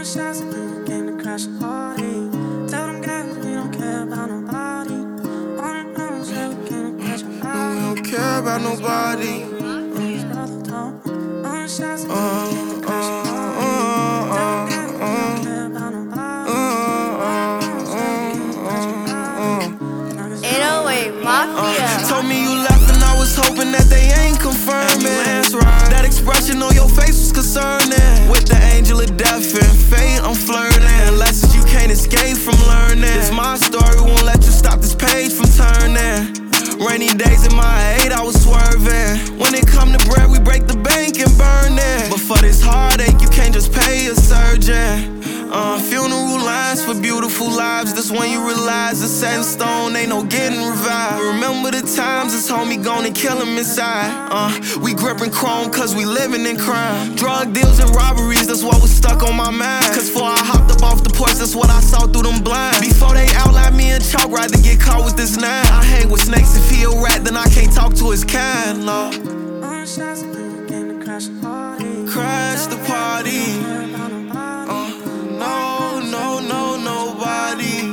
100 shots and we came to crash the party. Tell them guys we don't care about nobody. 100 rounds, yeah, we came to crash the party. We don't care about nobody. 100 shots and we came to crash the party. Tell them guys we don't care about nobody. 808 Mafia. Told me you left and I was hoping that they ain't confirming. That expression on your face was concerning. With the angel of death and fate, I'm flirting. Lessons you can't escape from learning. It's my story, won't let you stop this page from turning. Rainy days in my 8, I was swerving. When it come to bread, we break the bank and burn it. But for this heartache, you can't just pay a surgeon. Funeral lines for beautiful lives. This when you realize it's set in stone, ain't no getting revived. Remember the times this homie gone and kill him inside. We gripping chrome cause we living in crime. Drug deals and robberies, that's what was stuck on my mind. Cause before I hopped up off the porch, that's what I saw through them blinds. Before they outlined me in chalk, rather get caught with this nine. I hang with snakes, if he a rat, then I can't talk to his kind, Lord. 100 shots and we came to crash the party. Crash the party. Nobody.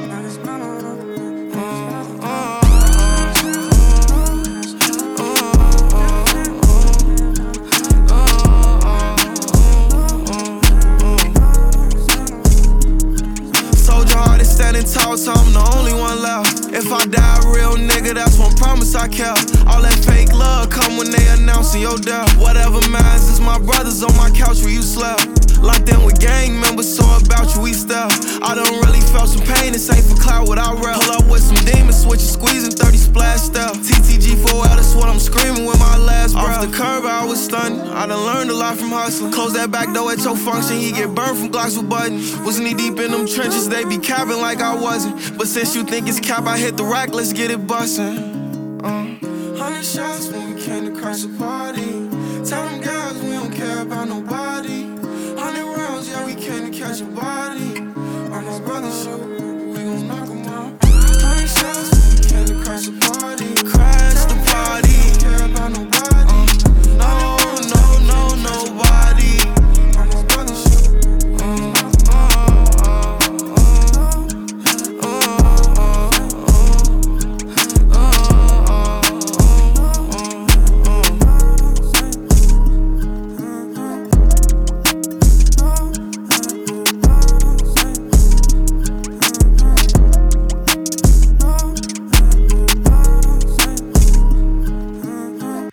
Soldier heart is standing tall, so I'm the only one left. If I die a real nigga, that's one promise I kept. All that fake love come when they announcing your death. Whatever matters is my brothers on my couch where you slept. Locked in with gang members, so about you we step. I done really felt some pain, this ain't for clout without rep. Pull up with some demons, switching, squeezing, 30 splash step. TTG 4L, that's what I'm screaming with my last breath. Off the curb, I was stunned, I done learned a lot from hustling. Close that back door at your function, he get burned from Glocks with buttons. Was knee deep in them trenches, they be capping like I wasn't. But since you think it's cap, I hit the rack, let's get it bustin'. 100 shots when we came to crash the party. Tell them guys we don't care about nobody. 100 rounds, yeah, we came to catch a body.